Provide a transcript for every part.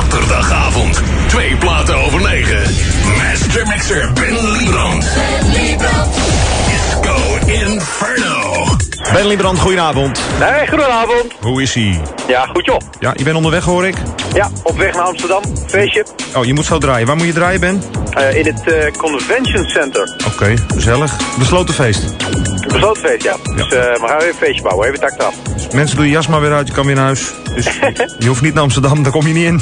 Zaterdagavond, 2 platen over 9. Master Mixer Ben Liebrand. Disco Inferno. Ben Liebrand, goedenavond. Nee, goedenavond. Hoe is ie? Ja, goed joh. Ja, je bent onderweg hoor ik. Ja, op weg naar Amsterdam. Feestje. Oh, je moet zo draaien. Waar moet je draaien, Ben? In het Convention Center. Oké, gezellig. Besloten feest. Besloten feest, ja. Dus we gaan weer een feestje bouwen. Even tak eraf. Mensen, doe je jas maar weer uit, je kan weer naar huis. Dus je hoeft niet naar Amsterdam, daar kom je niet in.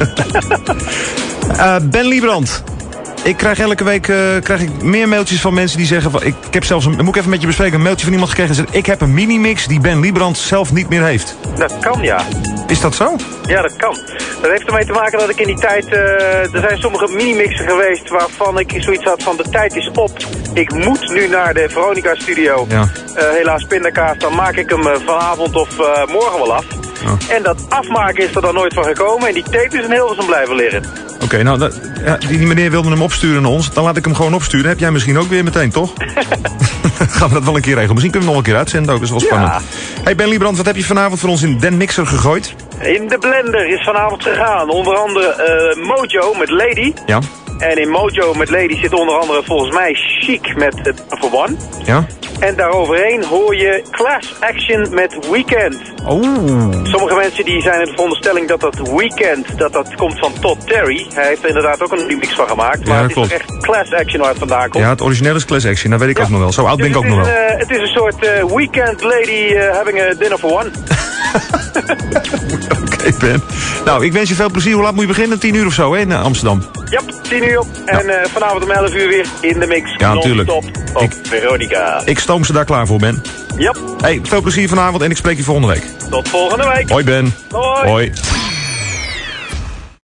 Ben Liebrand. Ik krijg elke week meer mailtjes van mensen die zeggen... Ik heb zelfs, moet ik even met je bespreken, een mailtje van iemand gekregen... die zegt, ik heb een minimix die Ben Liebrand zelf niet meer heeft. Dat kan, ja. Is dat zo? Ja, dat kan. Dat heeft ermee te maken dat ik in die tijd... er zijn sommige minimixen geweest waarvan ik zoiets had van... de tijd is op. Ik moet nu naar de Veronica studio. Ja. Helaas pindakaas, dan maak ik hem vanavond of morgen wel af. Oh. En dat afmaken is er dan nooit van gekomen. En die tape is in Hilversum blijven liggen. Oké, nou, die meneer wilde hem opsturen naar ons. Dan laat ik hem gewoon opsturen. Heb jij misschien ook weer meteen, toch? Gaan we dat wel een keer regelen. Misschien kunnen we nog een keer uitzenden ook. Dat is wel spannend. Ja. Hey Ben Liebrand, wat heb je vanavond voor ons in Den Mixer gegooid? In de blender is vanavond gegaan. Onder andere Mojo met Lady. Ja. En in Mojo met Lady zit onder andere volgens mij Chic met For One. Ja. En daaroverheen hoor je Class Action met Weekend. Oh. Sommige mensen die zijn in de veronderstelling dat dat Weekend, dat komt van Todd Terry. Hij heeft er inderdaad ook een remix van gemaakt. Maar ja, het is echt Class Action waar het vandaan komt. Ja, het origineel is Class Action, dat weet ik ook nog wel. Zo oud ben ik ook nog wel. Het is een soort Weekend Lady having a dinner for one. Oké, Ben. Nou, ik wens je veel plezier. Hoe laat moet je beginnen? 10 uur of zo, hè, in Amsterdam? Ja, 10 uur. Ja. En vanavond om 11 uur weer in de mix. Ja, natuurlijk. Top op Veronica. Ik stoom ze daar klaar voor, Ben. Ja. Hey, veel plezier vanavond en ik spreek je volgende week. Tot volgende week. Hoi, Ben. Hoi. Hoi.